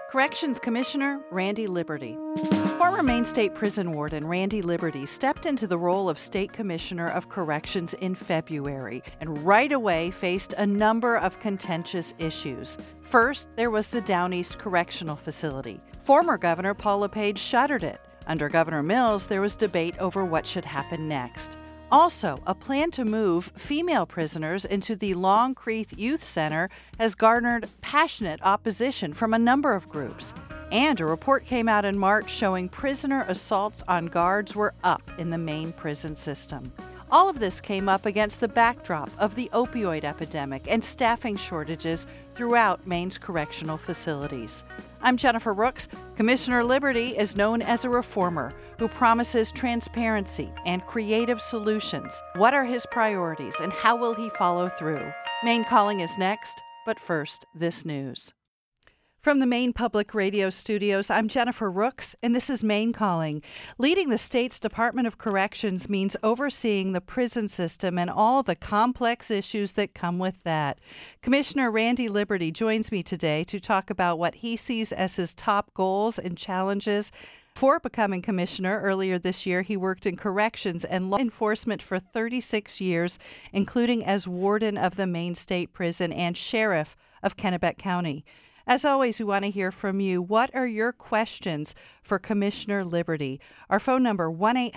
Corrections Commissioner Randy Liberty. Former Maine State Prison Warden Randy Liberty stepped into the role of State Commissioner of Corrections in February and right away faced a number of contentious issues. First, there was the Down East Correctional Facility. Former Governor Paul LePage shuttered it. Under Governor Mills, there was debate over what should happen next. Also, a plan to move female prisoners into the Longcreek Youth Center has garnered passionate opposition from a number of groups. And a report came out in March showing prisoner assaults on guards were up in the Maine prison system. All of this came up against the backdrop of the opioid epidemic and staffing shortages throughout Maine's correctional facilities. I'm Jennifer Rooks. Commissioner Liberty is known as a reformer who promises transparency and creative solutions. What are his priorities and how will he follow through? Maine Calling is next, but first, this news. From the Maine Public Radio studios, I'm Jennifer Rooks, and this is Maine Calling. Leading the state's Department of Corrections means overseeing the prison system and all the complex issues that come with that. Commissioner Randy Liberty joins me today to talk about what he sees as his top goals and challenges. Before becoming commissioner earlier this year, he worked in corrections and law enforcement for 36 years, including as warden of the Maine State Prison and sheriff of Kennebec County. As always, we want to hear from you. What are your questions for Commissioner Liberty? Our phone number,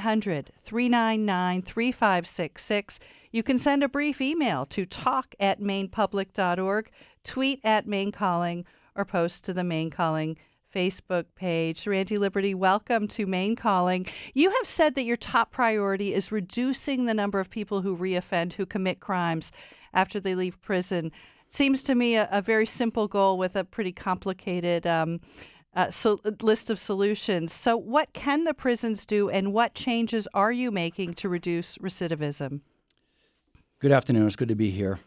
1-800-399-3566. You can send a brief email to talk@mainepublic.org, tweet at Maine Calling, or post to the Maine Calling Facebook page. Randy Liberty, welcome to Maine Calling. You have said that your top priority is reducing the number of people who reoffend, who commit crimes after they leave prison. Seems to me a very simple goal with a pretty complicated list of solutions. So what can the prisons do and what changes are you making to reduce recidivism? Good afternoon. It's good to be here.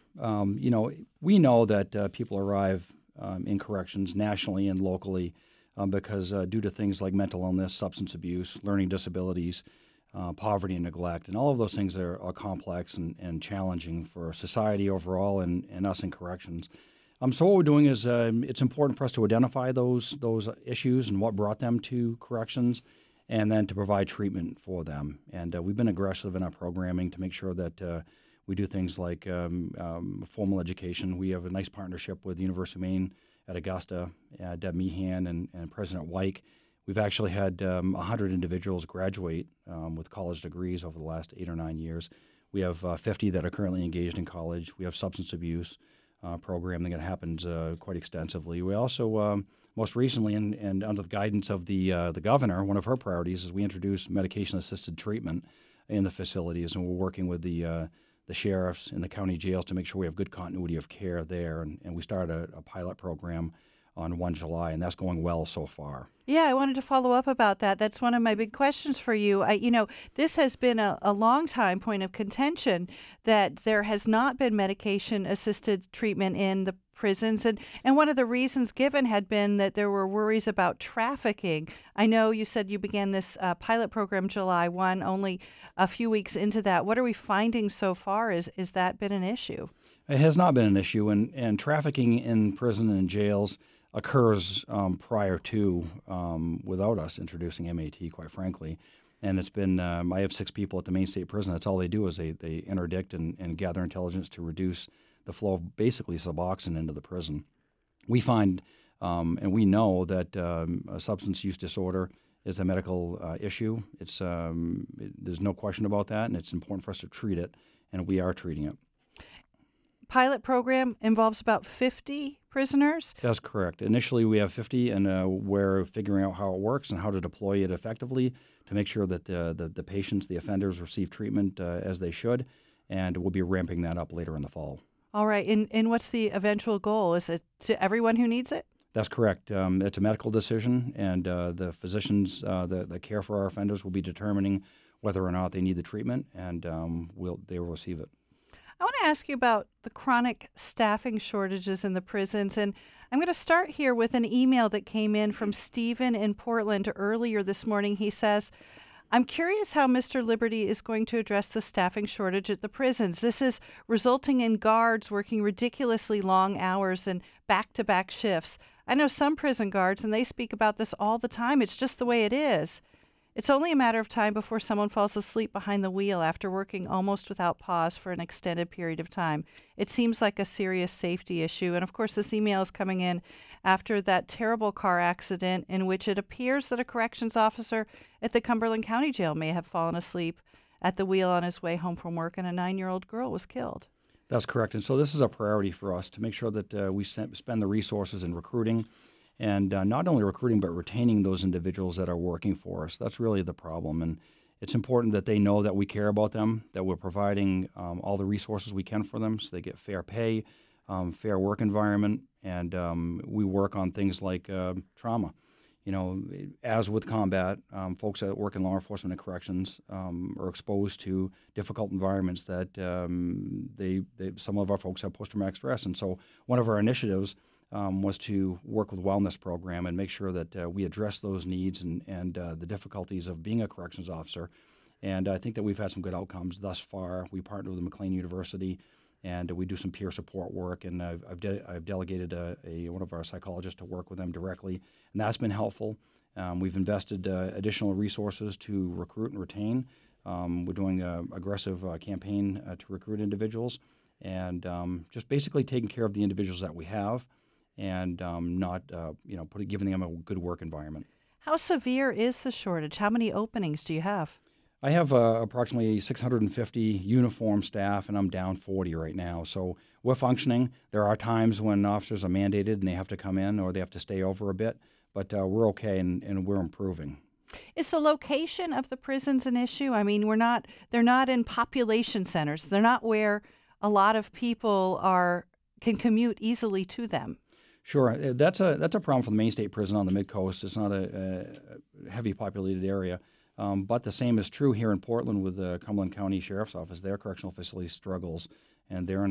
We know that people arrive in corrections nationally and locally because due to things like mental illness, substance abuse, learning disabilities, poverty and neglect, and all of those things are complex and challenging for society overall and us in corrections. So what we're doing is it's important for us to identify those issues and what brought them to corrections, and then to provide treatment for them. And we've been aggressive in our programming to make sure that we do things like formal education. We have a nice partnership with the University of Maine at Augusta, Deb Meehan and President Wyke. We've actually had 100 individuals graduate with college degrees over the last 8 or 9 years. We have 50 that are currently engaged in college. We have substance abuse programming that happens quite extensively. We also, most recently, and under the guidance of the governor, one of her priorities is we introduced medication-assisted treatment in the facilities, and we're working with the sheriffs and the county jails to make sure we have good continuity of care there. And we started a pilot program on 1 July, and that's going well so far. Yeah, I wanted to follow up about that. That's one of my big questions for you. This has been a long time point of contention that there has not been medication-assisted treatment in the prisons. And one of the reasons given had been that there were worries about trafficking. I know you said you began this pilot program July 1, only a few weeks into that. What are we finding so far? Is that been an issue? It has not been an issue, and trafficking in prison and jails occurs prior to, without us introducing MAT, quite frankly. And it's been, I have 6 people at the Maine State Prison. That's all they do is they interdict and gather intelligence to reduce the flow of basically Suboxone into the prison. We find, and we know that a substance use disorder is a medical issue. It's there's no question about that, and it's important for us to treat it, and we are treating it. Pilot program involves about 50 prisoners? That's correct. Initially, we have 50, and we're figuring out how it works and how to deploy it effectively to make sure that the patients, the offenders, receive treatment as they should, and we'll be ramping that up later in the fall. All right. And what's the eventual goal? Is it to everyone who needs it? That's correct. It's a medical decision, and the physicians that care for our offenders will be determining whether or not they need the treatment, and they will receive it. I want to ask you about the chronic staffing shortages in the prisons, and I'm going to start here with an email that came in from Stephen in Portland earlier this morning. He says, I'm curious how Mr. Liberty is going to address the staffing shortage at the prisons. This is resulting in guards working ridiculously long hours and back-to-back shifts. I know some prison guards, and they speak about this all the time. It's just the way it is. It's only a matter of time before someone falls asleep behind the wheel after working almost without pause for an extended period of time. It seems like a serious safety issue. And of course, this email is coming in after that terrible car accident in which it appears that a corrections officer at the Cumberland County Jail may have fallen asleep at the wheel on his way home from work, and a 9-year-old girl was killed. That's correct. And so this is a priority for us to make sure that we spend the resources in recruiting, and not only recruiting but retaining those individuals that are working for us. That's really the problem. And it's important that they know that we care about them, that we're providing all the resources we can for them so they get fair pay, fair work environment, and we work on things like trauma. You know, as with combat, folks that work in law enforcement and corrections are exposed to difficult environments that some of our folks have post-traumatic stress. And so one of our initiatives was to work with wellness program and make sure that we address those needs and the difficulties of being a corrections officer. And I think that we've had some good outcomes thus far. We partnered with McLean University, and we do some peer support work. And I've delegated one of our psychologists to work with them directly, and that's been helpful. We've invested additional resources to recruit and retain. We're doing an aggressive campaign to recruit individuals, and just basically taking care of the individuals that we have, and not giving them a good work environment. How severe is the shortage? How many openings do you have? I have approximately 650 uniform staff, and I'm down 40 right now. So we're functioning. There are times when officers are mandated and they have to come in or they have to stay over a bit, but we're okay and we're improving. Is the location of the prisons an issue? I mean, they're not in population centers. They're not where a lot of people can commute easily to them. Sure, that's a problem for the Maine State Prison on the Mid-Coast. It's not a heavy populated area, but the same is true here in Portland with the Cumberland County Sheriff's Office. Their correctional facility struggles, and they're in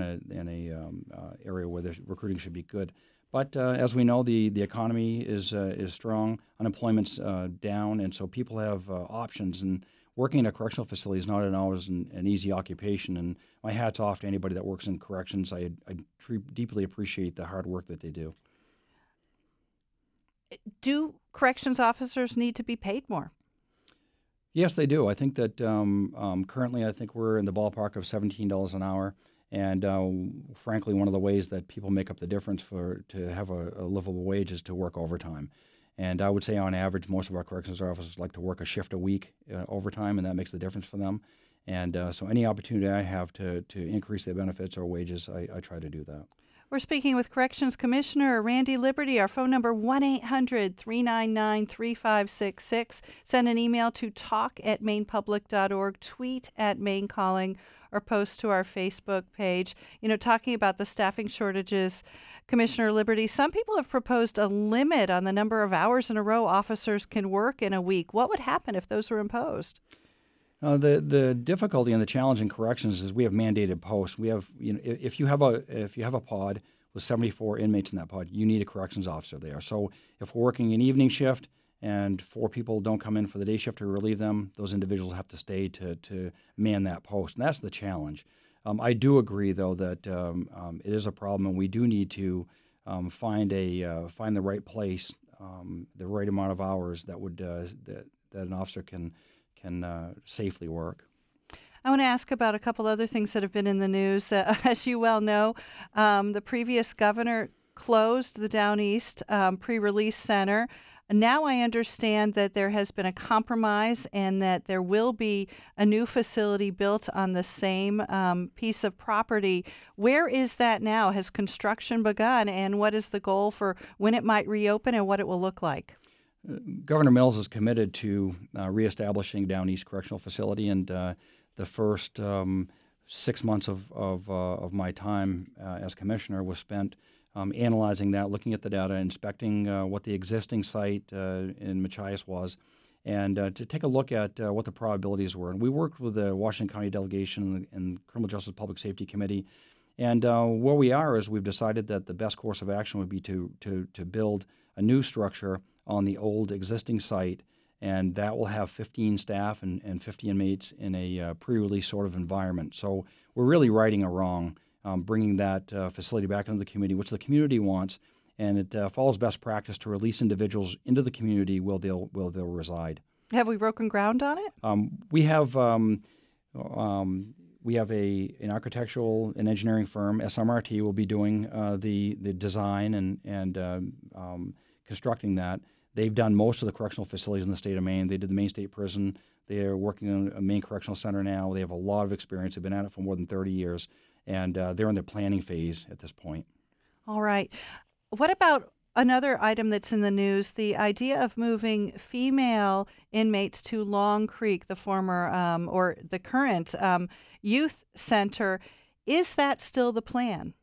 a area where the recruiting should be good. But as we know, the economy is strong, unemployment's down, and so people have options. And working in a correctional facility is not always an easy occupation. And my hat's off to anybody that works in corrections. I deeply appreciate the hard work that they do. Do corrections officers need to be paid more? Yes, they do. I think that currently I think we're in the ballpark of $17 an hour. And frankly, one of the ways that people make up the difference to have a livable wage is to work overtime. And I would say on average, most of our corrections officers like to work a shift a week overtime, and that makes the difference for them. And so any opportunity I have to increase their benefits or wages, I try to do that. We're speaking with Corrections Commissioner Randy Liberty. Our phone number, 1-800-399-3566. Send an email to talk@mainepublic.org, tweet @MaineCalling, or post to our Facebook page. You know, talking about the staffing shortages, Commissioner Liberty, some people have proposed a limit on the number of hours in a row officers can work in a week. What would happen if those were imposed? The difficulty and the challenge in corrections is we have mandated posts. We have, if you have a pod with 74 inmates in that pod, you need a corrections officer there. So if we're working an evening shift and 4 people don't come in for the day shift to relieve them, those individuals have to stay to man that post, and that's the challenge. I do agree, though, that it is a problem, and we do need to find the right place, the right amount of hours that would that an officer can safely work. I want to ask about a couple other things that have been in the news. As you well know, the previous governor closed the Down East pre-release center. Now I understand that there has been a compromise and that there will be a new facility built on the same piece of property. Where is that now? Has construction begun? And what is the goal for when it might reopen and what it will look like? Governor Mills is committed to reestablishing Down East Correctional Facility, and the first 6 months of my time as commissioner was spent analyzing that, looking at the data, inspecting what the existing site in Machias was, and to take a look at what the probabilities were. And we worked with the Washington County delegation and Criminal Justice Public Safety Committee, and where we are is we've decided that the best course of action would be to build a new structure on the old existing site, and that will have 15 staff and 50 inmates in a pre-release sort of environment. So we're really righting a wrong, bringing that facility back into the community, which the community wants, and it follows best practice to release individuals into the community where they'll reside. Have we broken ground on it? We have an architectural and engineering firm, SMRT, will be doing the design and constructing that. They've done most of the correctional facilities in the state of Maine. They did the Maine State Prison. They are working on a Maine Correctional Center now. They have a lot of experience. They've been at it for more than 30 years, and they're in the planning phase at this point. All right. What about another item that's in the news, the idea of moving female inmates to Long Creek, the former or the current youth center? Is that still the plan?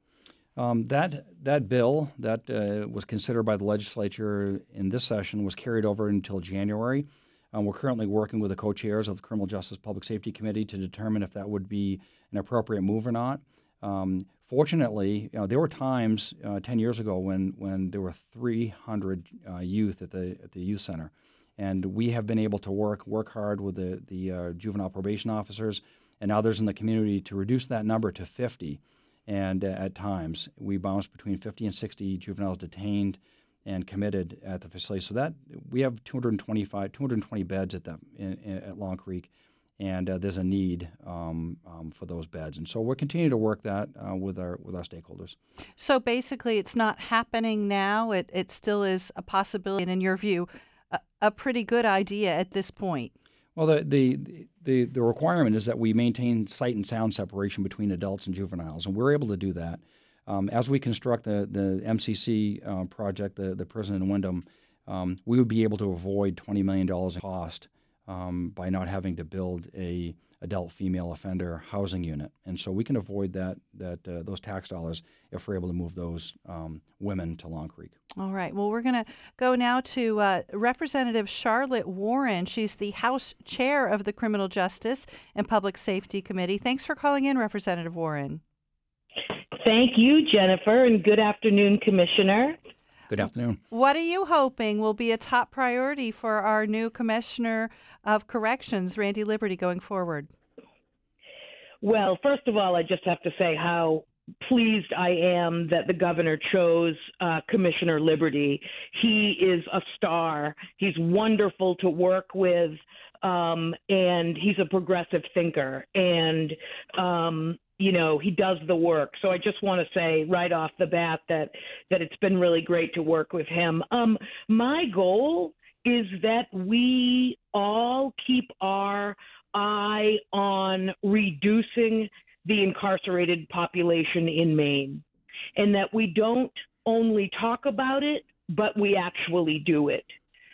That bill that was considered by the legislature in this session was carried over until January. We're currently working with the co-chairs of the Criminal Justice Public Safety Committee to determine if that would be an appropriate move or not. Fortunately, there were times 10 years ago when there were 300 youth at the youth center, and we have been able to work hard with the juvenile probation officers and others in the community to reduce that number to 50. And at times, we bounced between 50 and 60 juveniles detained and committed at the facility. So that we have 220 beds at Long Creek, and there's a need for those beds. And so we're continuing to work that with our stakeholders. So basically, it's not happening now. It still is a possibility, and in your view, a pretty good idea at this point. Well, the requirement is that we maintain sight and sound separation between adults and juveniles, and we're able to do that. As we construct the MCC project, the prison in Windham, we would be able to avoid $20 million in cost by not having to build a adult female offender housing unit, and so we can avoid those tax dollars if we're able to move those women to Long Creek. All right. Well, we're going to go now to Representative Charlotte Warren. She's the House Chair of the Criminal Justice and Public Safety Committee. Thanks for calling in, Representative Warren. Thank you, Jennifer, and good afternoon, Commissioner. Good afternoon. What are you hoping will be a top priority for our new Commissioner of Corrections, Randy Liberty, going forward? Well, first of all, I just have to say how pleased I am that the governor chose Commissioner Liberty. He is a star. He's wonderful to work with, and he's a progressive thinker. And he does the work. So I just want to say right off the bat that it's been really great to work with him. My goal is that we all keep our eye on reducing the incarcerated population in Maine, and that we don't only talk about it, but we actually do it.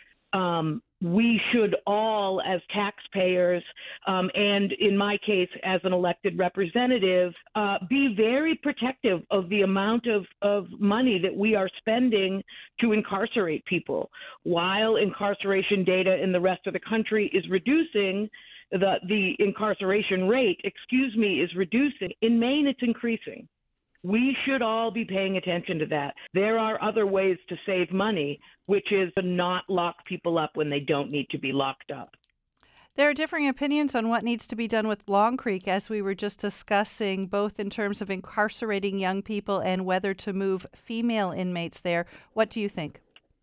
We should all, as taxpayers, and in my case, as an elected representative, be very protective of the amount of money that we are spending to incarcerate people. While incarceration data in the rest of the country is reducing, the incarceration rate, is reducing. In Maine, it's increasing. We should all be paying attention to that. There are other ways to save money, which is to not lock people up when they don't need to be locked up. There are differing opinions on what needs to be done with Long Creek, as we were just discussing, both in terms of incarcerating young people and whether to move female inmates there. What do you think?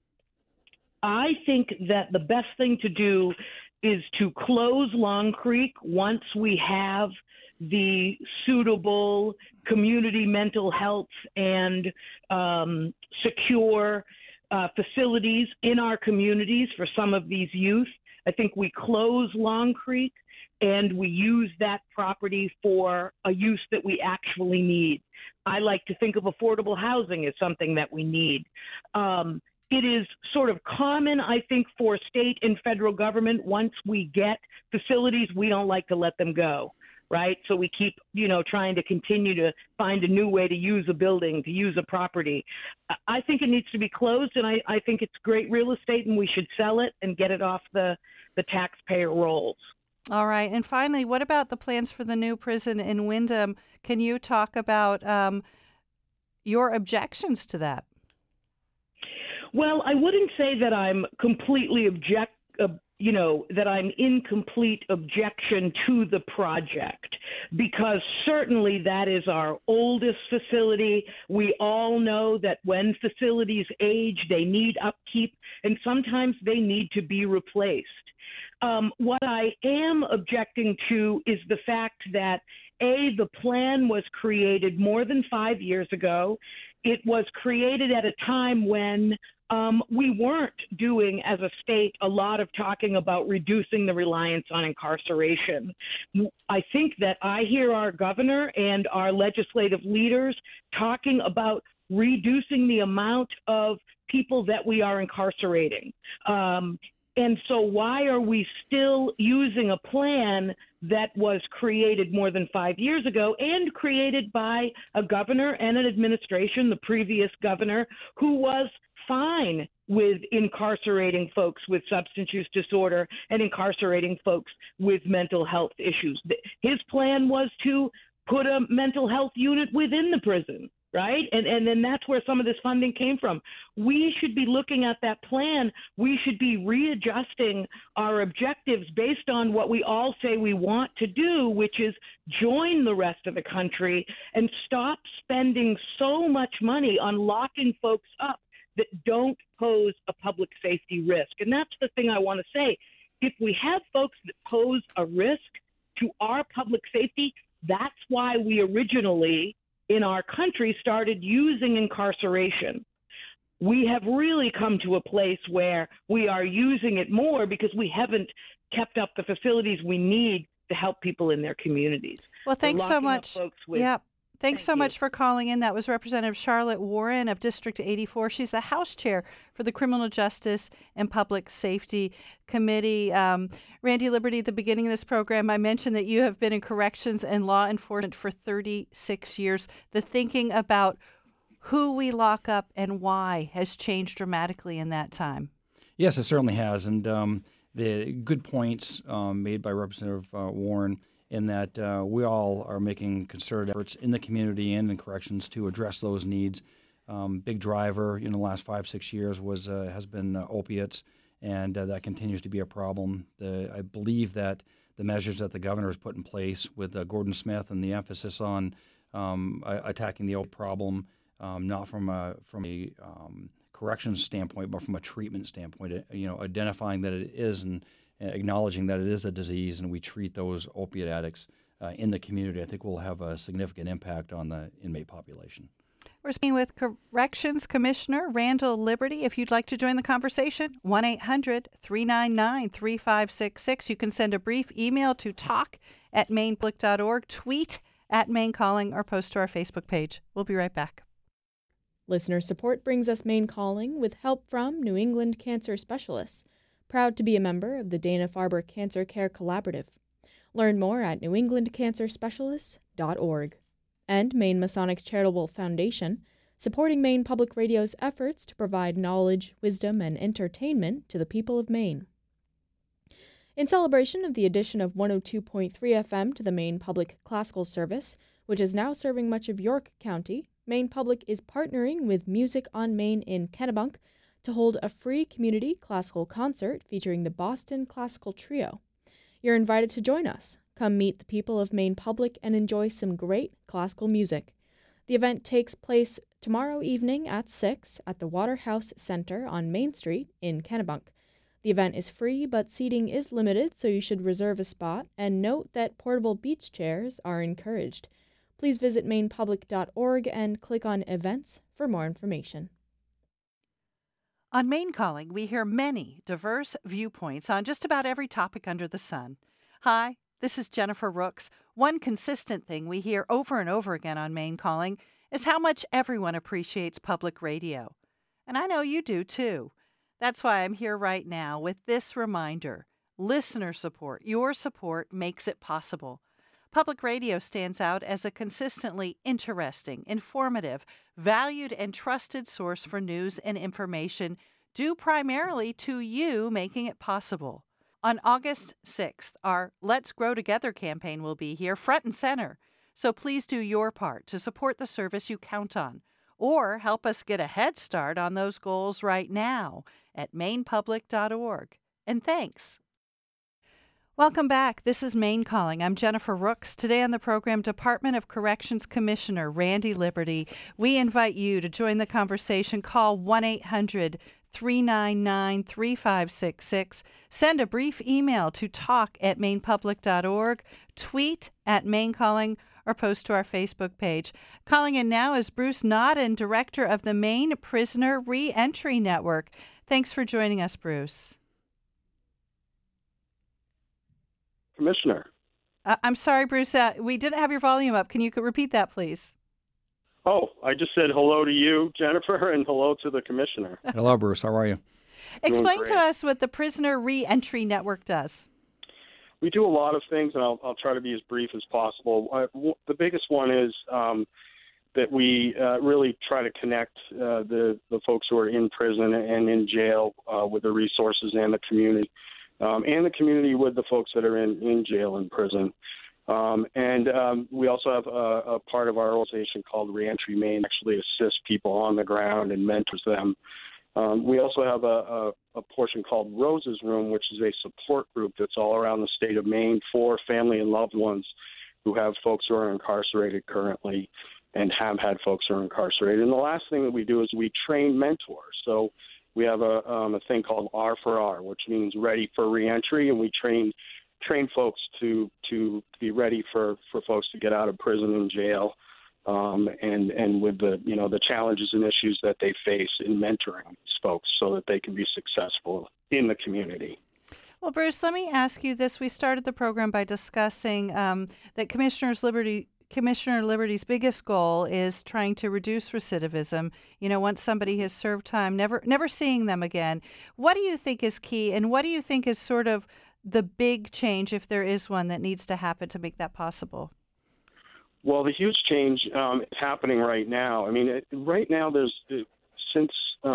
I think that the best thing to do is to close Long Creek once we have the suitable community mental health and secure facilities in our communities for some of these youth. I think we close Long Creek and we use that property for a use that we actually need. I like to think of affordable housing as something that we need. It is sort of common, I think, for state and federal government, once we get facilities, we don't like to let them go. Right? So we keep, trying to continue to find a new way to use a building, to use a property. I think it needs to be closed, and I think it's great real estate, and we should sell it and get it off the taxpayer rolls. All right. And finally, what about the plans for the new prison in Windham? Can you talk about your objections to that? Well, I wouldn't say that I'm completely that I'm in complete objection to the project. because certainly that is our oldest facility. We all know that when facilities age, they need upkeep, and sometimes they need to be replaced. What I am objecting to is the fact that, the plan was created more than 5 years ago. It was created at a time when we weren't doing, as a state, a lot of talking about reducing the reliance on incarceration. I think that I hear our governor and our legislative leaders talking about reducing the amount of people that we are incarcerating. And so why are we still using a plan that was created more than 5 years ago and created by a governor and an administration, the previous governor, who was fine with incarcerating folks with substance use disorder and incarcerating folks with mental health issues? His plan was to put a mental health unit within the prison, right? And then that's where some of this funding came from. We should be looking at that plan. We should be readjusting our objectives based on what we all say we want to do, which is join the rest of the country and stop spending so much money on locking folks up that don't pose a public safety risk. And that's the thing I want to say. If we have folks that pose a risk to our public safety, that's why we originally in our country started using incarceration. We have really come to a place where we are using it more because we haven't kept up the facilities we need to help people in their communities. Well, thanks so much. Thanks so much for calling in. That was Representative Charlotte Warren of District 84. She's the House Chair for the Criminal Justice and Public Safety Committee. Randy Liberty, at the beginning of this program, I mentioned that you have been in corrections and law enforcement for 36 years. The thinking about who we lock up and why has changed dramatically in that time. Yes, it certainly has. And the good points made by Representative Warren in that we all are making concerted efforts in the community and in corrections to address those needs. Big driver in the last 5-6 years has been opiates, and that continues to be a problem. I believe that the measures that the governor has put in place with Gordon Smith and the emphasis on attacking the opiate problem, not from a corrections standpoint, but from a treatment standpoint, identifying that it is and acknowledging that it is a disease and we treat those opiate addicts in the community, I think will have a significant impact on the inmate population. We're speaking with Corrections Commissioner Randall Liberty. If you'd like to join the conversation, 1-800-399-3566. You can send a brief email to talk@mainpublic.org, tweet @MaineCalling, or post to our Facebook page. We'll be right back. Listener support brings us Maine Calling with help from New England Cancer Specialists. Proud to be a member of the Dana-Farber Cancer Care Collaborative. Learn more at newenglandcancerspecialists.org. And Maine Masonic Charitable Foundation, supporting Maine Public Radio's efforts to provide knowledge, wisdom, and entertainment to the people of Maine. In celebration of the addition of 102.3 FM to the Maine Public Classical Service, which is now serving much of York County, Maine Public is partnering with Music on Maine in Kennebunk to hold a free community classical concert featuring the Boston Classical Trio. You're invited to join us. Come meet the people of Maine Public and enjoy some great classical music. The event takes place tomorrow evening at 6 at the Waterhouse Center on Main Street in Kennebunk. The event is free, but seating is limited, so you should reserve a spot, and note that portable beach chairs are encouraged. Please visit mainepublic.org and click on Events for more information. On Maine Calling, we hear many diverse viewpoints on just about every topic under the sun. Hi, this is Jennifer Rooks. One consistent thing we hear over and over again on Maine Calling is how much everyone appreciates public radio. And I know you do too. That's why I'm here right now with this reminder. Listener support, your support makes it possible. Public radio stands out as a consistently interesting, informative, valued, and trusted source for news and information due primarily to you making it possible. On August 6th, our Let's Grow Together campaign will be here front and center. So please do your part to support the service you count on, or help us get a head start on those goals right now at mainepublic.org. And thanks. Welcome back. This is Maine Calling. I'm Jennifer Rooks. Today on the program, Department of Corrections Commissioner Randy Liberty. We invite you to join the conversation. Call 1-800-399-3566. Send a brief email to talk@mainepublic.org. Tweet @MaineCalling or post to our Facebook page. Calling in now is Bruce Nodden, Director of the Maine Prisoner Reentry Network. Thanks for joining us, Bruce. Commissioner. I'm sorry, Bruce. We didn't have your volume up. Can you repeat that, please? Oh, I just said hello to you, Jennifer, and hello to the Commissioner. Hello, Bruce. How are you? Explain to us what the Prisoner Reentry Network does. We do a lot of things, and I'll try to be as brief as possible. The biggest one is that we really try to connect the folks who are in prison and in jail with the resources and the community. And the community with the folks that are in jail and prison. We also have a part of our organization called Reentry Maine, actually assists people on the ground and mentors them. We also have a portion called Rose's Room, which is a support group that's all around the state of Maine for family and loved ones who have folks who are incarcerated currently and have had folks who are incarcerated. And the last thing that we do is we train mentors. So we have a thing called R4R, which means ready for reentry, and we train folks to be ready for folks to get out of prison and jail, and with the challenges and issues that they face in mentoring these folks so that they can be successful in the community. Well, Bruce, let me ask you this. We started the program by discussing that Commissioner Liberty's biggest goal is trying to reduce recidivism. Once somebody has served time, never seeing them again. What do you think is key, and what do you think is sort of the big change, if there is one, that needs to happen to make that possible? Well, the huge change is happening right now. I mean, right now there's since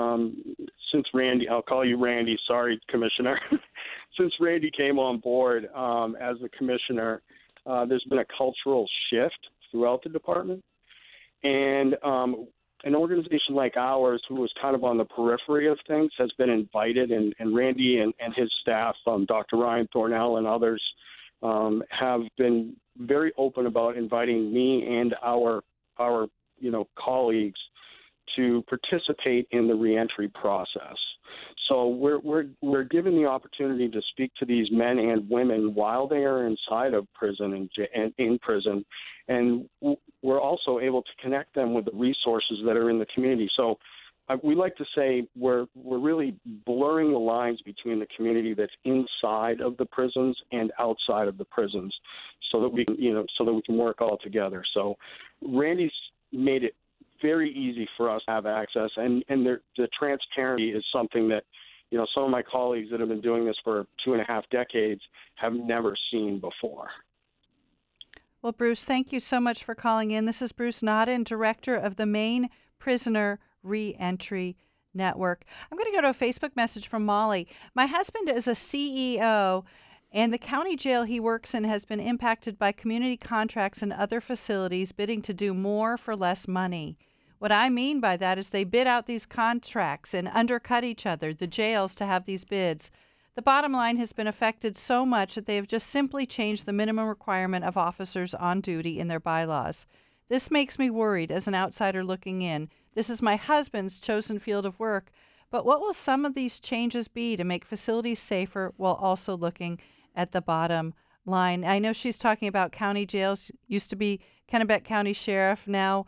Randy, I'll call you Randy. Sorry, Commissioner. Since Randy came on board as the commissioner. There's been a cultural shift throughout the department. And an organization like ours, who was kind of on the periphery of things, has been invited, and Randy and his staff, Dr. Ryan Thornell and others, have been very open about inviting me and our colleagues to participate in the reentry process. So we're given the opportunity to speak to these men and women while they are inside of prison and in prison, and we're also able to connect them with the resources that are in the community. So we like to say we're really blurring the lines between the community that's inside of the prisons and outside of the prisons, so that we can work all together. So Randy's made it very easy for us to have access, and the transparency is something that some of my colleagues that have been doing this for 2.5 decades have never seen before. Well, Bruce, thank you so much for calling in. This is Bruce Nodden, Director of the Maine Prisoner Reentry Network. I'm going to go to a Facebook message from Molly. My husband is a CEO, and the county jail he works in has been impacted by community contracts and other facilities bidding to do more for less money. What I mean by that is they bid out these contracts and undercut each other, the jails, to have these bids. The bottom line has been affected so much that they have just simply changed the minimum requirement of officers on duty in their bylaws. This makes me worried as an outsider looking in. This is my husband's chosen field of work, but what will some of these changes be to make facilities safer while also looking at the bottom line? I know she's talking about county jails. Used to be Kennebec County Sheriff.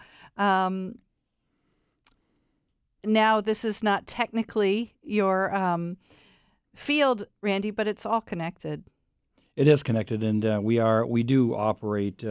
Now this is not technically your field, Randy, but it's all connected. It is connected, and we do operate,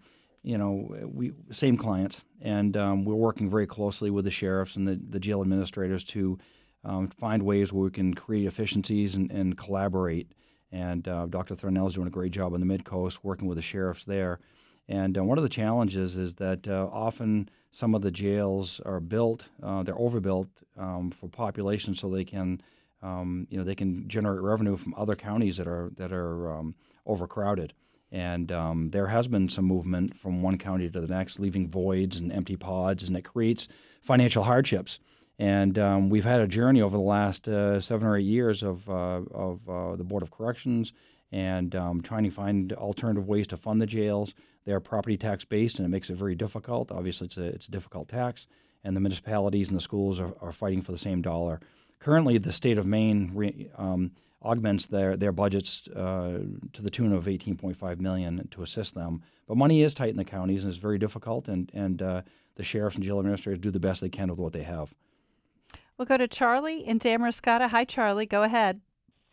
same clients, and we're working very closely with the sheriffs and the jail administrators to find ways where we can create efficiencies and collaborate. And Dr. Thornell is doing a great job on the Mid-Coast, working with the sheriffs there. And one of the challenges is that often some of the jails are built, they're overbuilt for population, so they can generate revenue from other counties that are overcrowded. And there has been some movement from one county to the next, leaving voids and empty pods, and it creates financial hardships. And we've had a journey over the last 7 or 8 years of the Board of Corrections and trying to find alternative ways to fund the jails. They are property tax based, and it makes it very difficult. Obviously, it's a difficult tax, and the municipalities and the schools are fighting for the same dollar. Currently, the state of Maine augments their budgets to the tune of $18.5 million to assist them. But money is tight in the counties, and it's very difficult, and the sheriffs and jail administrators do the best they can with what they have. We'll go to Charlie in Damariscotta. Hi, Charlie. Go ahead.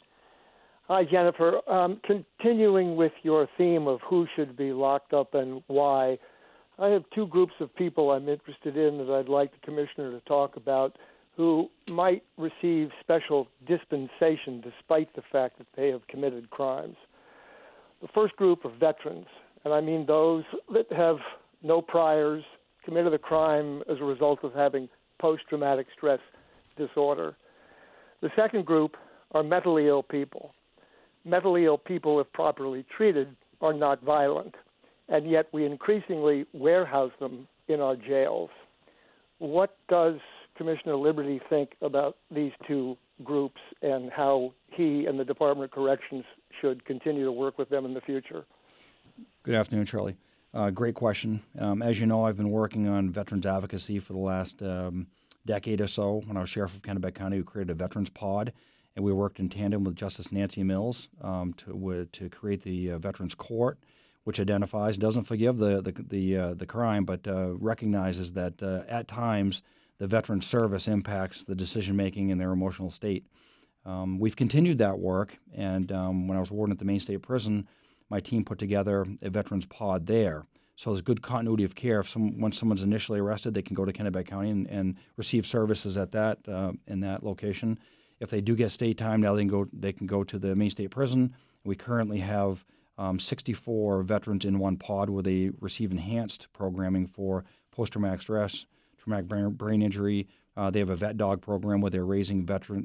Hi, Jennifer. Continuing with your theme of who should be locked up and why, I have two groups of people I'm interested in that I'd like the commissioner to talk about who might receive special dispensation despite the fact that they have committed crimes. The first group are veterans, and I mean those that have no priors, committed a crime as a result of having post-traumatic stress disorder. The second group are mentally ill people. Mentally ill people, if properly treated, are not violent, and yet we increasingly warehouse them in our jails. What does Commissioner Liberty think about these two groups and how he and the Department of Corrections should continue to work with them in the future? Good afternoon, Charlie. Great question. As you know, I've been working on veterans advocacy for the last decade or so. When I was sheriff of Kennebec County, we created a veterans pod, and we worked in tandem with Justice Nancy Mills to create the Veterans Court, which identifies, doesn't forgive the crime, but recognizes that at times the veteran service impacts the decision-making and their emotional state. We've continued that work, and when I was warden at the Maine State Prison, my team put together a veterans pod there. So there's good continuity of care. Once someone's initially arrested, they can go to Kennebec County and receive services at that in that location. If they do get state time, now they can go to the Maine State Prison. We currently have 64 veterans in one pod where they receive enhanced programming for post-traumatic stress, traumatic brain injury. They have a vet dog program where they're raising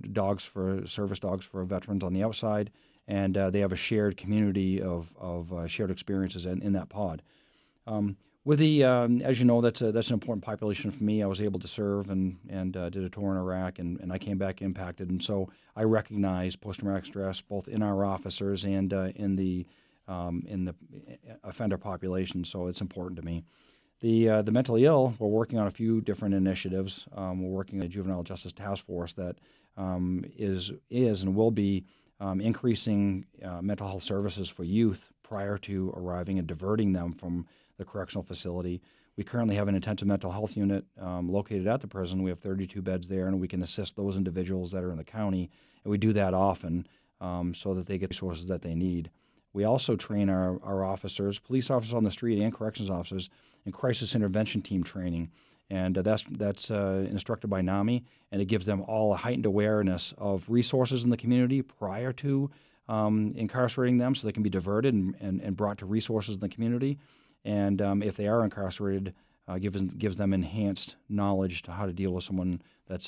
service dogs for veterans on the outside, and they have a shared community of shared experiences in that pod. With the, as you know, that's an important population for me. I was able to serve and did a tour in Iraq, and I came back impacted, and so I recognize post-traumatic stress both in our officers and in the offender population. So it's important to me. The mentally ill, we're working on a few different initiatives. We're working on a juvenile justice task force that is and will be increasing mental health services for youth prior to arriving and diverting them from the correctional facility. We currently have an intensive mental health unit located at the prison. We have 32 beds there, and we can assist those individuals that are in the county, and we do that often so that they get the resources that they need. We also train our officers, police officers on the street and corrections officers, in crisis intervention team training, and that's instructed by NAMI, and it gives them all a heightened awareness of resources in the community prior to incarcerating them, so they can be diverted and brought to resources in the community. And if they are incarcerated, gives them enhanced knowledge to how to deal with someone that's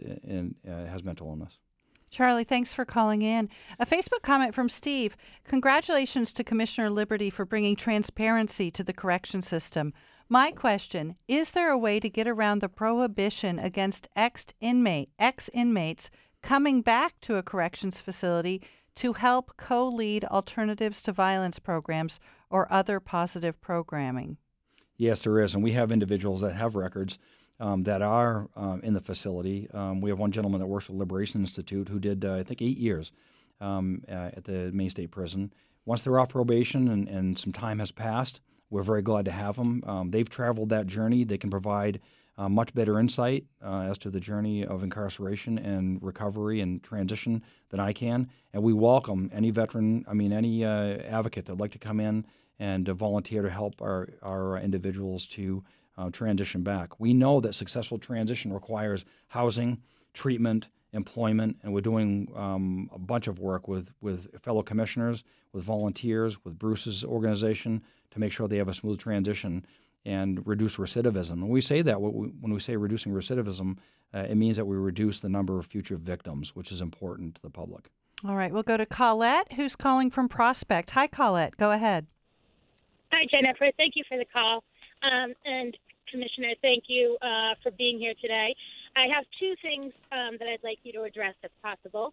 has mental illness. Charlie, thanks for calling in. A Facebook comment from Steve. Congratulations to Commissioner Liberty for bringing transparency to the correction system. My question, is there a way to get around the prohibition against ex-inmates coming back to a corrections facility to help co-lead Alternatives to Violence programs or other positive programming? Yes, there is, and we have individuals that have records that are in the facility. We have one gentleman that works for Liberation Institute who did, I think, 8 years at the Maine State Prison. Once they're off probation and some time has passed, we're very glad to have them. They've traveled that journey. They can provide much better insight as to the journey of incarceration and recovery and transition than I can. And we welcome any veteran, any advocate that would like to come in and volunteer to help our individuals to transition back. We know that successful transition requires housing, treatment, employment, and we're doing a bunch of work with fellow commissioners, with volunteers, with Bruce's organization to make sure they have a smooth transition and reduce recidivism. When we say that, when we say reducing recidivism, it means that we reduce the number of future victims, which is important to the public. All right, we'll go to Colette, who's calling from Prospect. Hi, Colette. Go ahead. Hi, Jennifer. Thank you for the call. And Commissioner, thank you for being here today. I have two things that I'd like you to address if possible.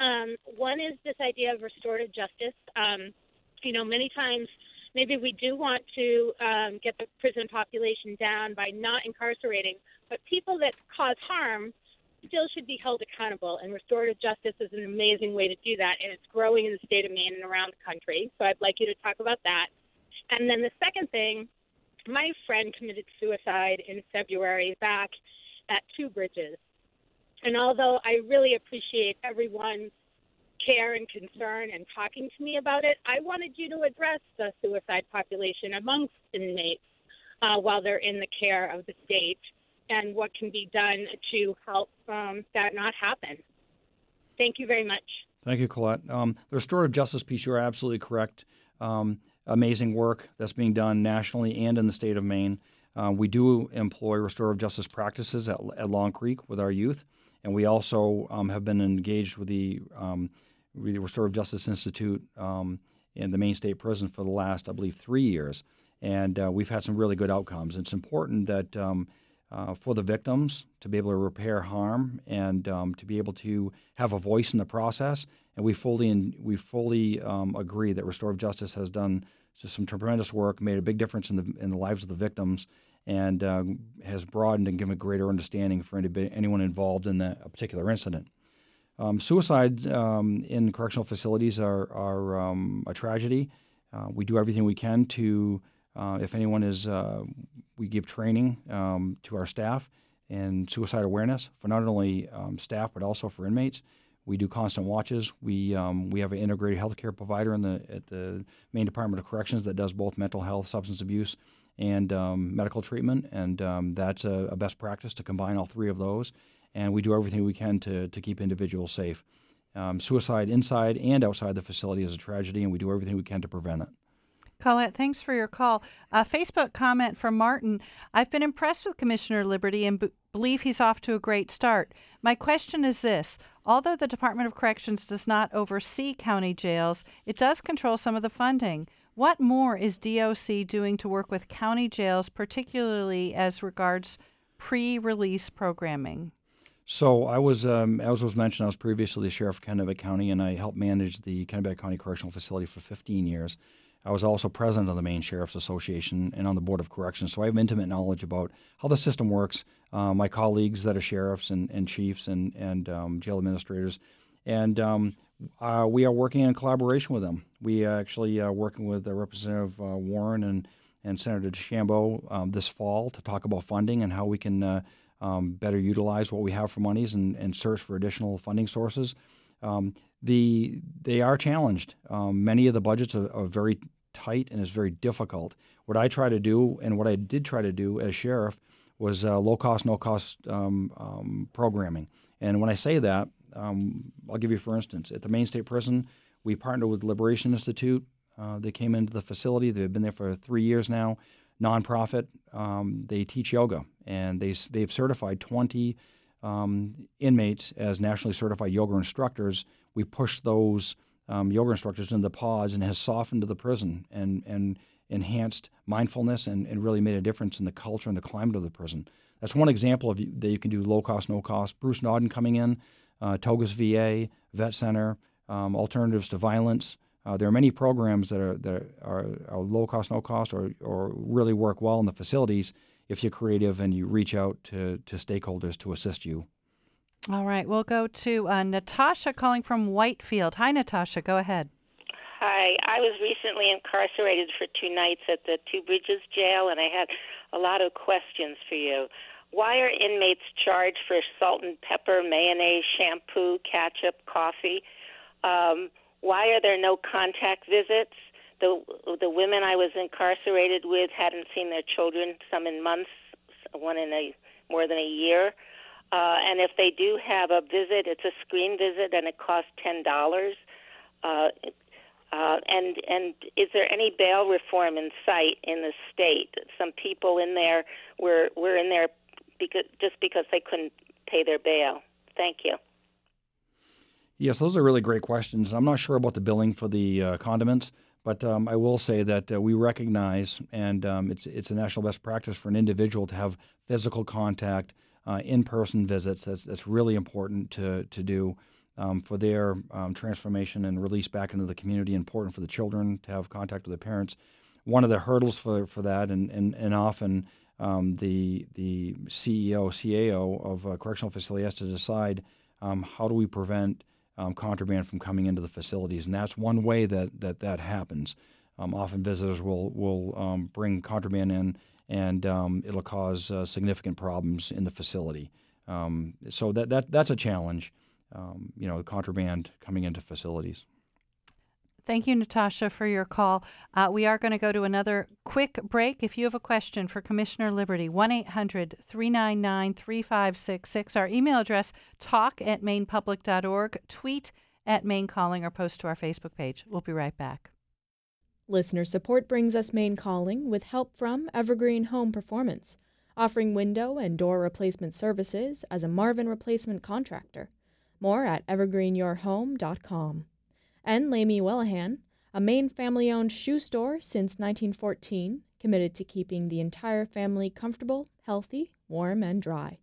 One is this idea of restorative justice. Many times maybe we do want to get the prison population down by not incarcerating, but people that cause harm still should be held accountable, and restorative justice is an amazing way to do that, and it's growing in the state of Maine and around the country. So I'd like you to talk about that. And then the second thing, my friend committed suicide in February back at Two Bridges. And although I really appreciate everyone's care and concern and talking to me about it, I wanted you to address the suicide population amongst inmates while they're in the care of the state, and what can be done to help that not happen. Thank you very much. Thank you, Colette. The restorative justice piece, you're absolutely correct. Amazing work that's being done nationally and in the state of Maine. We do employ restorative justice practices at Long Creek with our youth, and we also have been engaged with the Restorative Justice Institute in the Maine State Prison for the last, I believe, 3 years. And we've had some really good outcomes. It's important that for the victims to be able to repair harm and to be able to have a voice in the process. And we fully agree that restorative justice has done just some tremendous work, made a big difference in the lives of the victims, and has broadened and given a greater understanding for anyone involved in a particular incident. Suicide in correctional facilities are a tragedy. We do everything we can to, if anyone is, we give training to our staff and suicide awareness for not only staff but also for inmates. We do constant watches. We have an integrated healthcare provider at the Maine Department of Corrections that does both mental health, substance abuse, and medical treatment, and that's a best practice to combine all three of those. And we do everything we can to keep individuals safe. Suicide inside and outside the facility is a tragedy, and we do everything we can to prevent it. Colette, thanks for your call. A Facebook comment from Martin. I've been impressed with Commissioner Liberty and believe he's off to a great start. My question is this. Although the Department of Corrections does not oversee county jails, it does control some of the funding. What more is DOC doing to work with county jails, particularly as regards pre-release programming? So I was, as was mentioned, I was previously the sheriff of Kennebec County, and I helped manage the Kennebec County Correctional Facility for 15 years. I was also president of the Maine Sheriff's Association and on the Board of Corrections, so I have intimate knowledge about how the system works. My colleagues that are sheriffs and chiefs and jail administrators, and we are working in collaboration with them. We actually are working with Representative Warren and Senator DeChambeau this fall to talk about funding and how we can better utilize what we have for monies and search for additional funding sources. They are challenged. Many of the budgets are very tight, and it's very difficult. What I try to do, and what I did try to do as sheriff, was low-cost, no-cost programming. And when I say that, I'll give you, for instance, at the Maine State Prison, we partnered with Liberation Institute. They came into the facility. They've been there for 3 years now. Nonprofit. They teach yoga, and they've certified 20 inmates as nationally certified yoga instructors. We pushed those yoga instructors into the pods, and has softened the prison and enhanced mindfulness and really made a difference in the culture and the climate of the prison. That's one example of that you can do low cost, no cost. Bruce Nodden coming in, Togus VA, Vet Center, Alternatives to Violence. There are many programs that are low cost, no cost, or really work well in the facilities if you're creative and you reach out to stakeholders to assist you. All right, we'll go to Natasha calling from Whitefield. Hi, Natasha. Go ahead. Hi. I was recently incarcerated for 2 nights at the Two Bridges jail, and I had a lot of questions for you. Why are inmates charged for salt and pepper, mayonnaise, shampoo, ketchup, coffee? Why are there no contact visits? The women I was incarcerated with hadn't seen their children, some in months, one in more than a year. And if they do have a visit, it's a screen visit, and it costs $10. And is there any bail reform in sight in the state? Some people in there were in there because they couldn't pay their bail. Thank you. Yes, those are really great questions. I'm not sure about the billing for the condiments, but I will say that we recognize, and it's a national best practice for an individual to have physical contact, in-person visits. That's really important to do. for their transformation and release back into the community, important for the children to have contact with their parents. One of the hurdles for that, and often the CEO, CAO of a correctional facility has to decide how do we prevent contraband from coming into the facilities, and that's one way that happens. Often visitors will bring contraband in, and it'll cause significant problems in the facility. So that's a challenge, contraband coming into facilities. Thank you, Natasha, for your call. We are going to go to another quick break. If you have a question for Commissioner Liberty, 1-800-399-3566. Our email address, talk@mainepublic.org, tweet @MaineCalling, or post to our Facebook page. We'll be right back. Listener support brings us Maine Calling with help from Evergreen Home Performance, offering window and door replacement services as a Marvin replacement contractor. More at evergreenyourhome.com. And Lamy Wellahan, a Maine family-owned shoe store since 1914, committed to keeping the entire family comfortable, healthy, warm, and dry.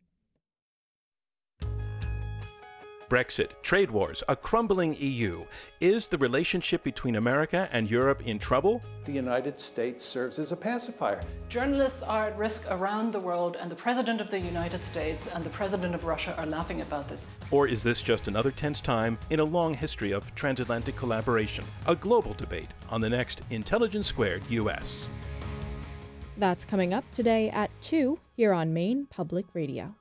Brexit, trade wars, a crumbling EU. Is the relationship between America and Europe in trouble? The United States serves as a pacifier. Journalists are at risk around the world, and the President of the United States and the President of Russia are laughing about this. Or is this just another tense time in a long history of transatlantic collaboration? A global debate on the next Intelligence Squared US. That's coming up today at 2 here on Maine Public Radio.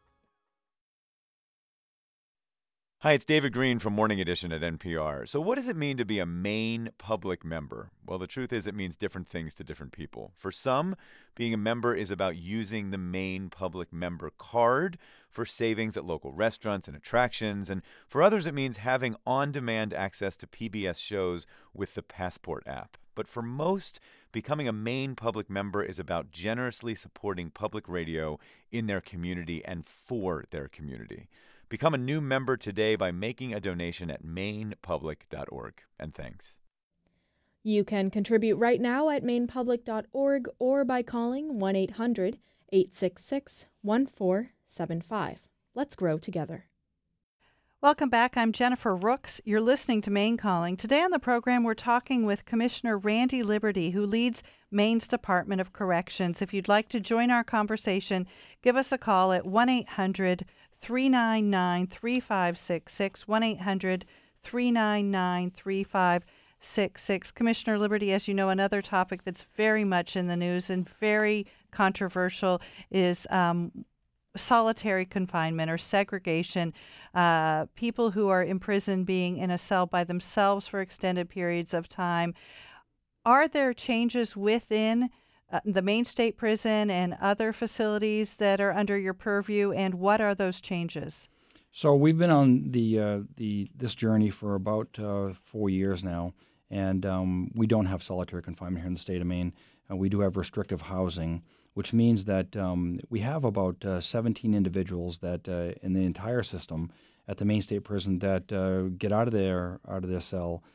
Hi, it's David Green from Morning Edition at NPR. So what does it mean to be a Maine public member? Well, the truth is it means different things to different people. For some, being a member is about using the Maine public member card for savings at local restaurants and attractions. And for others, it means having on-demand access to PBS shows with the Passport app. But for most, becoming a Maine public member is about generously supporting public radio in their community and for their community. Become a new member today by making a donation at mainepublic.org. And thanks. You can contribute right now at mainepublic.org or by calling 1-800-866-1475. Let's grow together. Welcome back. I'm Jennifer Rooks. You're listening to Maine Calling. Today on the program, we're talking with Commissioner Randy Liberty, who leads Maine's Department of Corrections. If you'd like to join our conversation, give us a call at 1-800-399-3566, 1-800-399-3566. Commissioner Liberty, as you know, another topic that's very much in the news and very controversial is solitary confinement or segregation, people who are in prison being in a cell by themselves for extended periods of time. Are there changes within the Maine State Prison and other facilities that are under your purview, and what are those changes? So we've been on this journey for about 4 years now, and we don't have solitary confinement here in the state of Maine. We do have restrictive housing, which means that we have about 17 individuals that in the entire system at the Maine State Prison that get out of their cell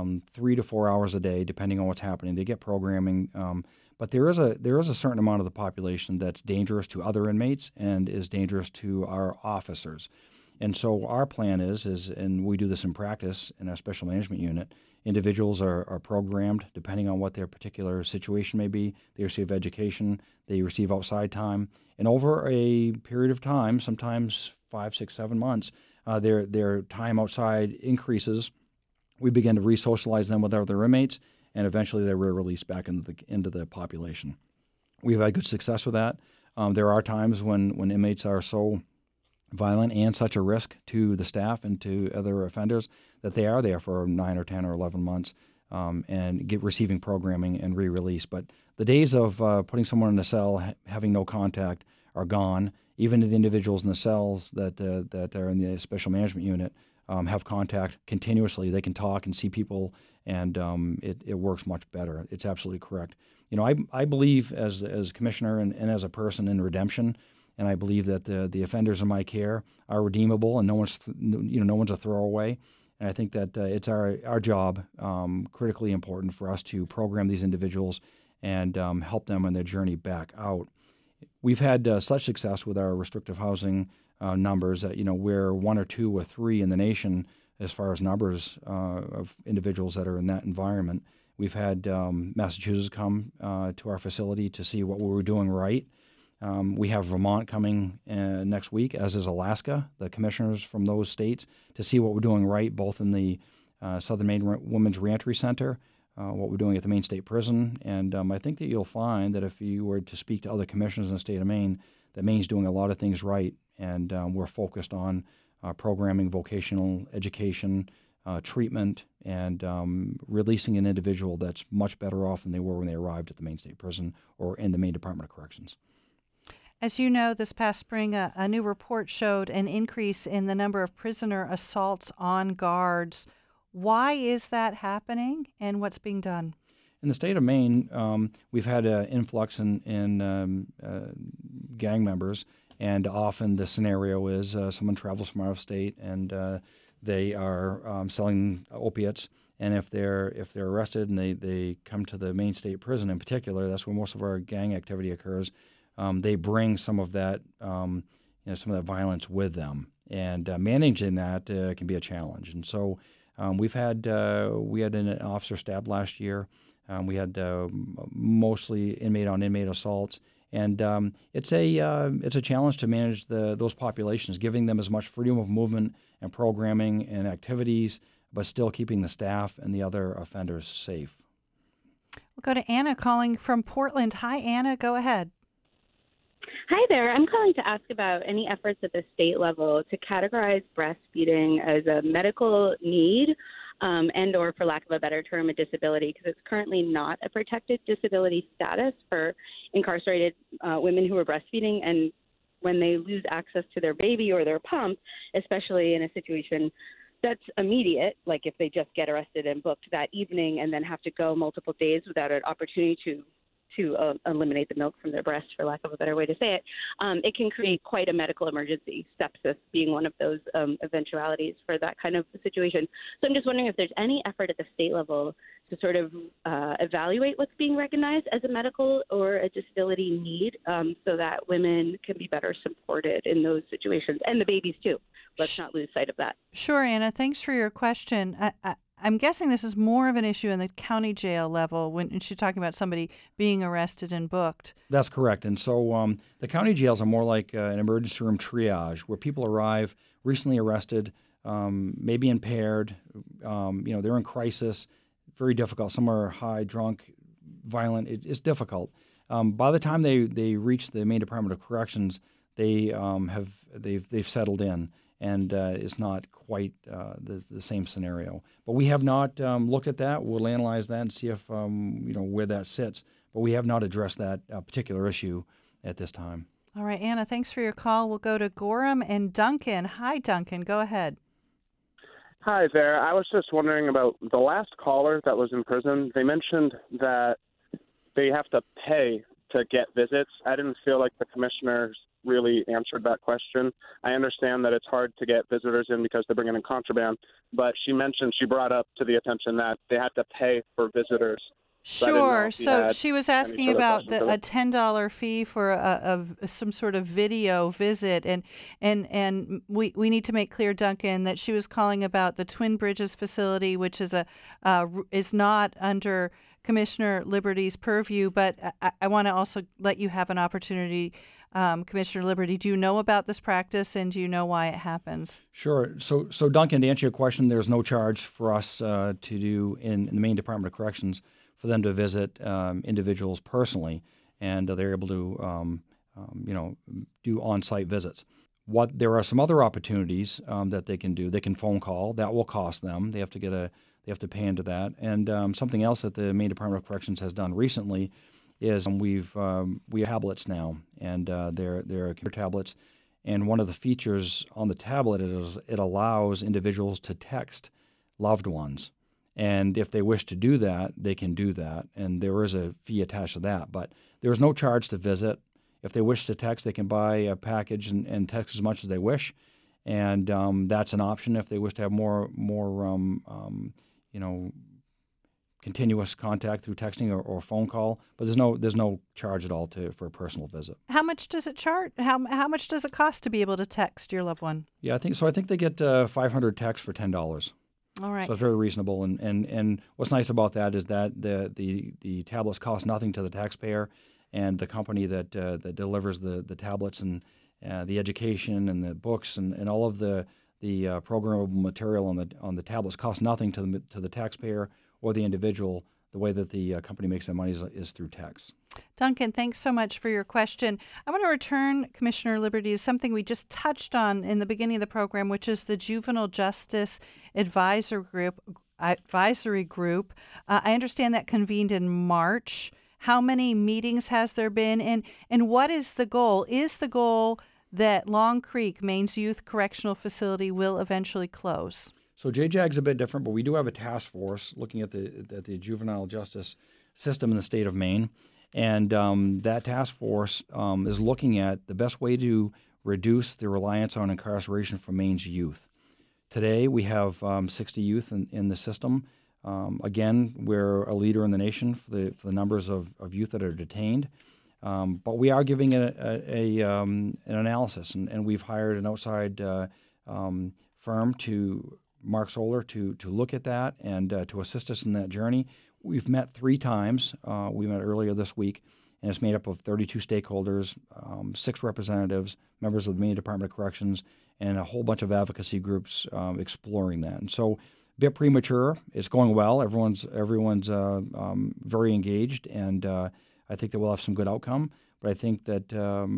3 to 4 hours a day, depending on what's happening. They get programming, but there is a certain amount of the population that's dangerous to other inmates and is dangerous to our officers. And so our plan is, and we do this in practice in our special management unit, individuals are programmed depending on what their particular situation may be. They receive education, they receive outside time, and over a period of time, sometimes 5, 6, 7 months, their time outside increases. We begin to re-socialize them with other inmates, and eventually they're released back into the population. We've had good success with that. There are times when inmates are so violent and such a risk to the staff and to other offenders that they are there for 9 or 10 or 11 months and receiving programming and re-release. But the days of putting someone in a cell, having no contact, are gone. Even the individuals in the cells that are in the special management unit have contact continuously. They can talk and see people, and it works much better. It's absolutely correct. I believe as commissioner and as a person in redemption, and I believe that the offenders in my care are redeemable, and no one's a throwaway. And I think that it's our job, critically important for us to program these individuals and help them on their journey back out. We've had such success with our restrictive housing numbers that, we're 1 or 2 or 3 in the nation as far as numbers of individuals that are in that environment. We've had Massachusetts come to our facility to see what we were doing right. We have Vermont coming next week, as is Alaska, the commissioners from those states, to see what we're doing right, both in the Southern Maine Women's Reentry Center, what we're doing at the Maine State Prison. And I think that you'll find that if you were to speak to other commissioners in the state of Maine, that Maine's doing a lot of things right, and we're focused on programming, vocational education, treatment, and releasing an individual that's much better off than they were when they arrived at the Maine State Prison or in the Maine Department of Corrections. As you know, this past spring, a new report showed an increase in the number of prisoner assaults on guards. Why is that happening, and what's being done? In the state of Maine, we've had an influx in gang members, and often the scenario is someone travels from out of state and they are selling opiates. And if they're arrested and they come to the Maine State Prison in particular, that's where most of our gang activity occurs. They bring some of that some of that violence with them, and managing that can be a challenge. And so we had an officer stabbed last year. We had mostly inmate-on-inmate assaults, and it's a challenge to manage those populations, giving them as much freedom of movement and programming and activities, but still keeping the staff and the other offenders safe. We'll go to Anna calling from Portland. Hi, Anna. Go ahead. Hi there. I'm calling to ask about any efforts at the state level to categorize breastfeeding as a medical need and or, for lack of a better term, a disability, because it's currently not a protected disability status for incarcerated women who are breastfeeding. And when they lose access to their baby or their pump, especially in a situation that's immediate, like if they just get arrested and booked that evening and then have to go multiple days without an opportunity to eliminate the milk from their breast, for lack of a better way to say it, it can create quite a medical emergency, sepsis being one of those eventualities for that kind of situation. So I'm just wondering if there's any effort at the state level to sort of evaluate what's being recognized as a medical or a disability need so that women can be better supported in those situations, and the babies too. Let's not lose sight of that. Sure, Anna. Thanks for your question. I'm guessing this is more of an issue in the county jail level when she's talking about somebody being arrested and booked. That's correct. And so the county jails are more like an emergency room triage where people arrive recently arrested, maybe impaired, they're in crisis, very difficult. Some are high, drunk, violent. It's difficult. By the time they reach the Maine Department of Corrections, they've settled in. And it's not quite the same scenario. But we have not looked at that. We'll analyze that and see if where that sits. But we have not addressed that particular issue at this time. All right, Anna, thanks for your call. We'll go to Gorham and Duncan. Hi, Duncan. Go ahead. Hi there. I was just wondering about the last caller that was in prison. They mentioned that they have to pay to get visits. I didn't feel like the commissioners really answered that question. I understand that it's hard to get visitors in because they're bringing in contraband, but she brought up to the attention that they had to pay for visitors. Sure. So she was asking about a $10 fee for some sort of video visit, and we need to make clear, Duncan, that she was calling about the Twin Bridges facility, which is is not under Commissioner Liberty's purview, but I want to also let you have an opportunity. Commissioner Liberty, do you know about this practice, and do you know why it happens? Sure. So Duncan, to answer your question, there's no charge for us to do in the Maine Department of Corrections for them to visit individuals personally, and they're able to do on-site visits. There are some other opportunities that they can do. They can phone call. That will cost them. They have to pay into that. And something else that the Maine Department of Corrections has done recently is we have tablets now, and they're computer tablets. And one of the features on the tablet is it allows individuals to text loved ones. And if they wish to do that, they can do that. And there is a fee attached to that. But there's no charge to visit. If they wish to text, they can buy a package and text as much as they wish. And continuous contact through texting or phone call, but there's no charge at all for a personal visit. How much does it charge? How much does it cost to be able to text your loved one? Yeah, I think they get 500 texts for $10. All right. So it's very reasonable, and what's nice about that is that the tablets cost nothing to the taxpayer, and the company that delivers the tablets and the education and the books and all of the programmable material on the tablets cost nothing to the taxpayer or the individual. The way that the company makes their money is through text. Duncan, thanks so much for your question. I want to return, Commissioner Liberty, to something we just touched on in the beginning of the program, which is the Juvenile Justice Advisory Group. I understand that convened in March. How many meetings has there been, and what is the goal? Is the goal that Long Creek, Maine's youth correctional facility, will eventually close? So JJAG's a bit different, but we do have a task force looking at the juvenile justice system in the state of Maine. And that task force is looking at the best way to reduce the reliance on incarceration for Maine's youth. Today, we have 60 youth in the system. Again, we're a leader in the nation for the numbers of youth that are detained. But we are giving it an analysis, and we've hired an outside firm Mark Solar to look at that and to assist us in that journey. We've met 3 times. We met earlier this week, and it's made up of 32 stakeholders, 6 representatives, members of the Maine Department of Corrections, and a whole bunch of advocacy groups exploring that. And so, a bit premature. It's going well. Everyone's very engaged, and I think that we'll have some good outcome. But I think that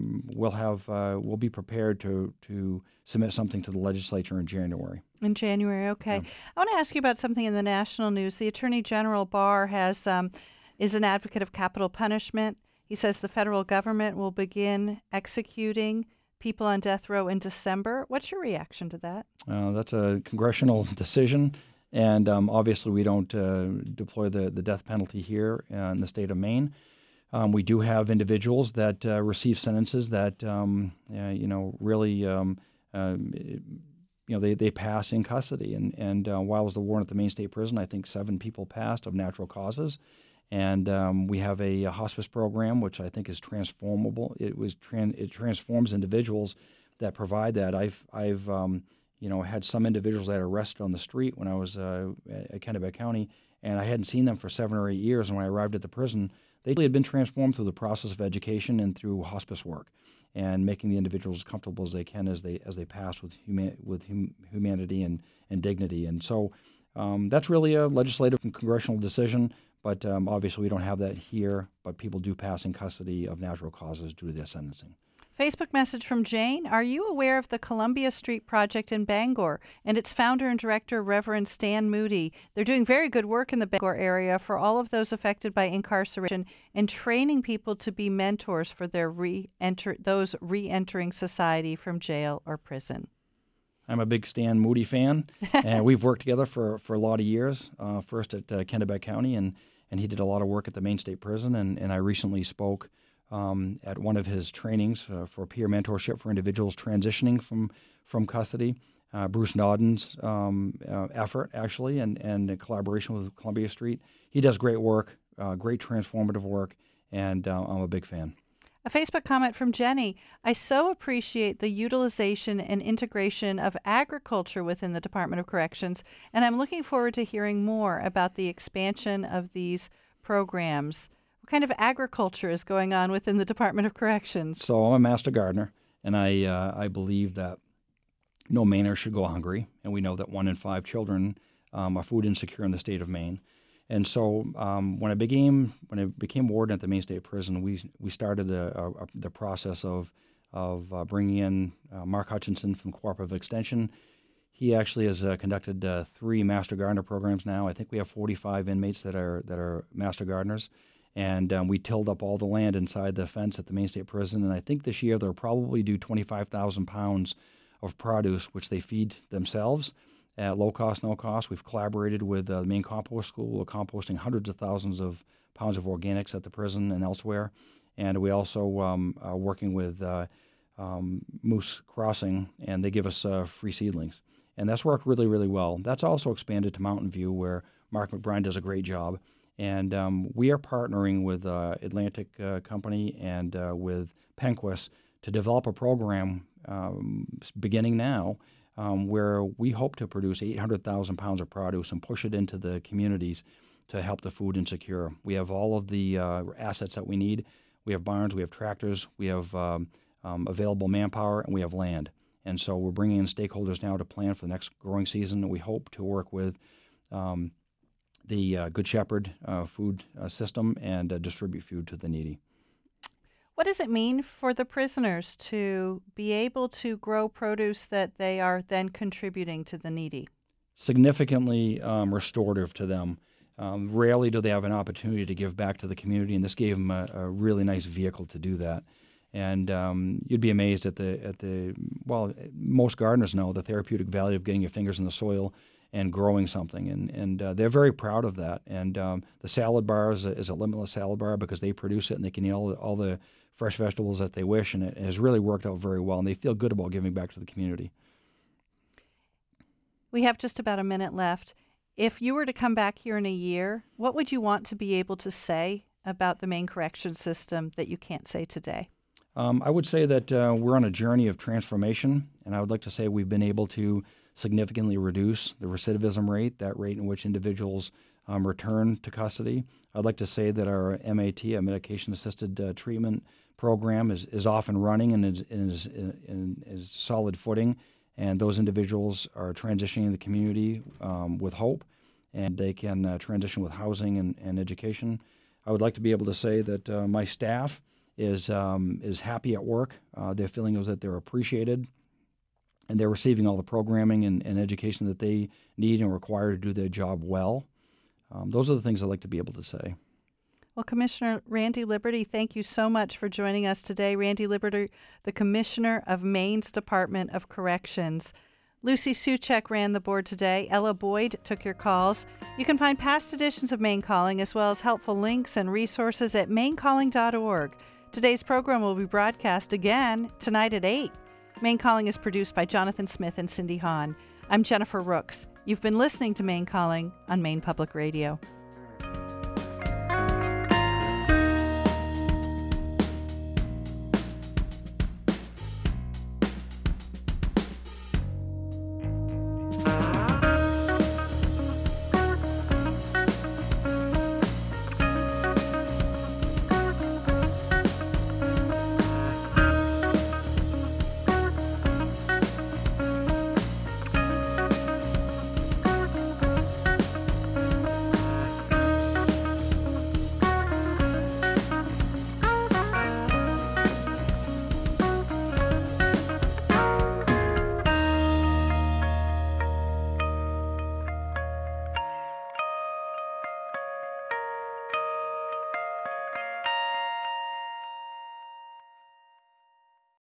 we'll be prepared to submit something to the legislature in January. In January, okay. Yeah. I want to ask you about something in the national news. The Attorney General Barr is an advocate of capital punishment. He says the federal government will begin executing people on death row in December. What's your reaction to that? That's a congressional decision, and obviously we don't deploy the death penalty here in the state of Maine. We do have individuals that receive sentences that really they pass in custody. And while I was the warden at the Maine State Prison, I think 7 people passed of natural causes. And we have a hospice program, which I think is transformable. It transforms individuals that provide that. I've had some individuals that are arrested on the street when I was at Kennebec County, and I hadn't seen them for 7 or 8 years. And when I arrived at the prison, they had been transformed through the process of education and through hospice work, and making the individuals as comfortable as they can as they pass with humanity and dignity. And so that's really a legislative and congressional decision. But obviously, we don't have that here. But people do pass in custody of natural causes due to their sentencing. Facebook message from Jane. Are you aware of the Columbia Street Project in Bangor and its founder and director, Reverend Stan Moody? They're doing very good work in the Bangor area for all of those affected by incarceration and training people to be mentors for those re-entering society from jail or prison. I'm a big Stan Moody fan, and we've worked together for a lot of years, first at Kennebec County, and he did a lot of work at the Maine State Prison, and I recently spoke at one of his trainings for peer mentorship for individuals transitioning from custody. Bruce Nodden's effort, actually, and in collaboration with Columbia Street. He does great work, great transformative work, and I'm a big fan. A Facebook comment from Jenny. I so appreciate the utilization and integration of agriculture within the Department of Corrections, and I'm looking forward to hearing more about the expansion of these programs. What kind of agriculture is going on within the Department of Corrections? So I'm a master gardener, and I believe that no Mainer should go hungry, and we know that 1 in 5 children are food insecure in the state of Maine. And so when I became warden at the Maine State Prison, we started the process of bringing in Mark Hutchinson from Cooperative Extension. He actually has conducted 3 master gardener programs now. I think we have 45 inmates that are master gardeners. And we tilled up all the land inside the fence at the Maine State Prison. And I think this year they'll probably do 25,000 pounds of produce, which they feed themselves at low cost, no cost. We've collaborated with the Maine Compost School. We're composting hundreds of thousands of pounds of organics at the prison and elsewhere. And we also are working with Moose Crossing, and they give us free seedlings. And that's worked really, really well. That's also expanded to Mountain View, where Mark McBride does a great job. And we are partnering with Atlantic Company and with Penquist to develop a program beginning now where we hope to produce 800,000 pounds of produce and push it into the communities to help the food insecure. We have all of the assets that we need. We have barns, we have tractors, we have available manpower, and we have land. And so we're bringing in stakeholders now to plan for the next growing season. And we hope to work with the Good Shepherd food system and distribute food to the needy. What does it mean for the prisoners to be able to grow produce that they are then contributing to the needy? Significantly restorative to them. Rarely do they have an opportunity to give back to the community, and this gave them a really nice vehicle to do that. And you'd be amazed at most gardeners know the therapeutic value of getting your fingers in the soil and growing something, and they're very proud of that. And the salad bar is a limitless salad bar because they produce it and they can eat all the fresh vegetables that they wish, and it has really worked out very well, and they feel good about giving back to the community. We have just about a minute left. If you were to come back here in a year, what would you want to be able to say about the Maine correction system that you can't say today? I would say that we're on a journey of transformation, and I would like to say we've been able to significantly reduce the recidivism rate, that rate in which individuals return to custody. I'd like to say that our MAT, a medication-assisted treatment program, is off and running and is solid footing, and those individuals are transitioning in the community with hope, and they can transition with housing and education. I would like to be able to say that my staff is happy at work. Their feeling is that they're appreciated, and they're receiving all the programming and education that they need and require to do their job well. Those are the things I'd like to be able to say. Well, Commissioner Randy Liberty, thank you so much for joining us today. Randy Liberty, the Commissioner of Maine's Department of Corrections. Lucy Suchek ran the board today. Ella Boyd took your calls. You can find past editions of Maine Calling as well as helpful links and resources at mainecalling.org. Today's program will be broadcast again tonight at 8. Maine Calling is produced by Jonathan Smith and Cindy Hahn. I'm Jennifer Rooks. You've been listening to Maine Calling on Maine Public Radio.